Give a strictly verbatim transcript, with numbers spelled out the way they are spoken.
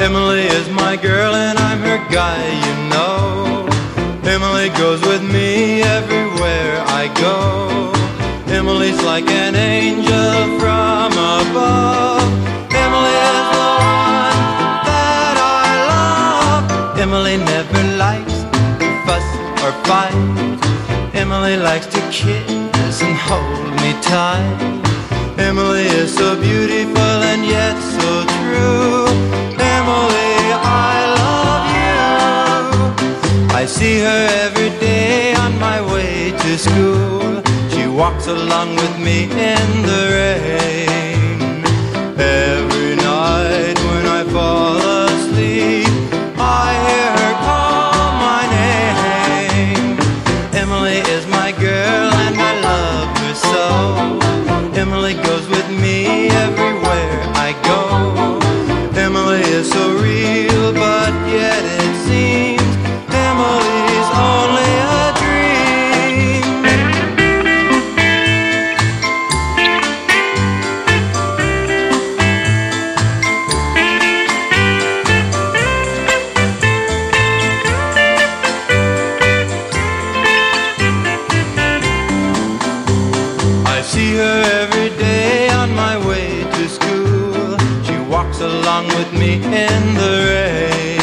Emily is my girl and I'm her guy, you know. Emily goes with me everywhere I go. Emily's like an angel from above. Emily is the one that I love. Emily never likes to fuss or fight. Emily likes to kiss and hold me tight. Emily is so beautiful and yet so true. Emily, I love you. I see her every day on my way to school. She walks along with me in the rain. Every night when I fall asleep, I hear her call my name. Emily is my girl and I love her so. Emily goes with me everywhere I go. Emily is so real, but yet it seems Emily's only a dream. I see her every day on my way to school. She walks along with me in the rain.